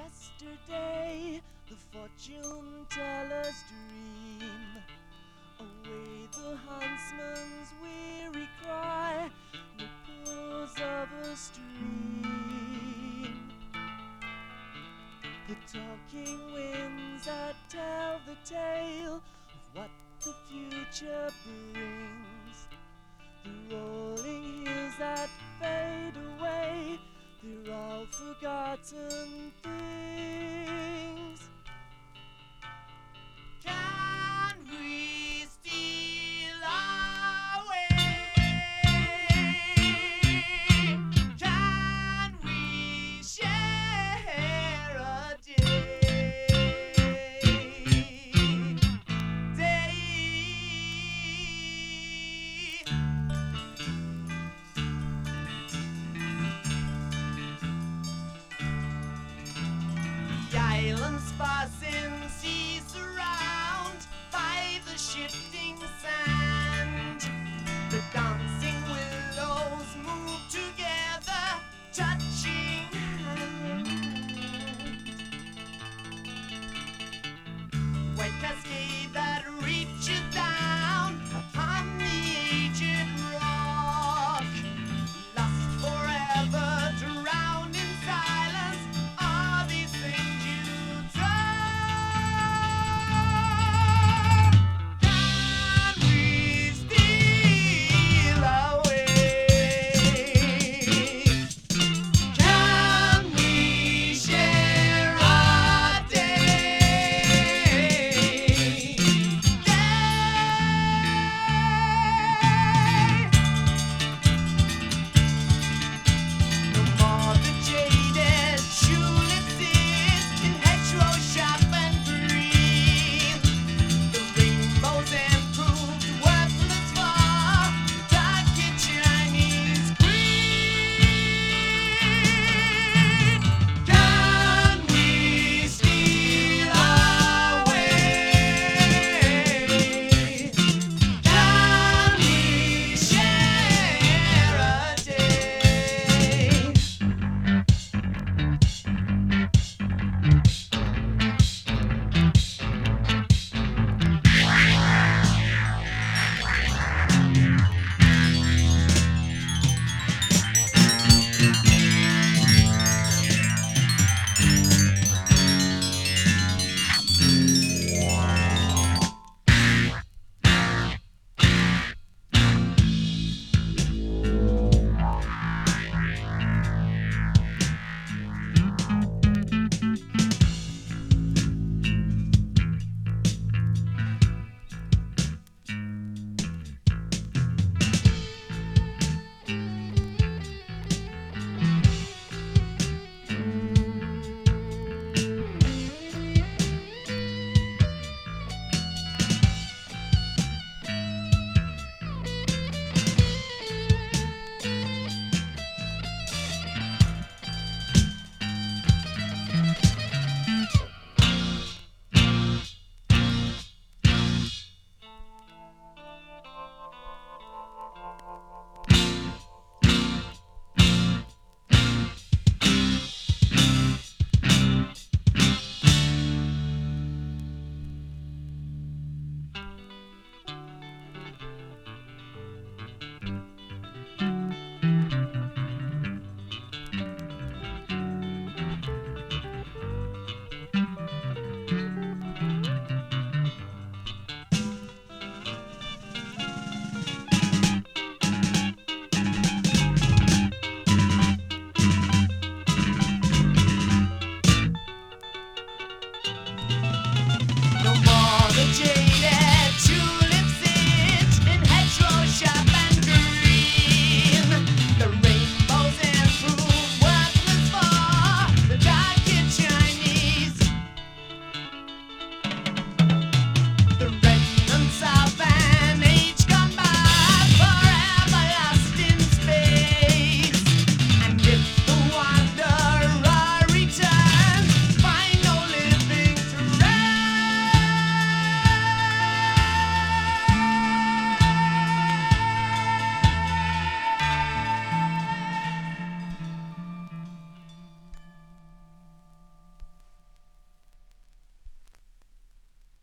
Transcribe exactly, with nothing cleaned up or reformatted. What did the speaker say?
yesterday, the fortune teller's dream. Away the huntsman's weary cry, ripples of a stream. The talking winds that tell the tale of what the future brings. The rolling hills that fade away, they're all forgotten things. Can we steal away? Can we share a day? Day. The islands passing seas around by the shifting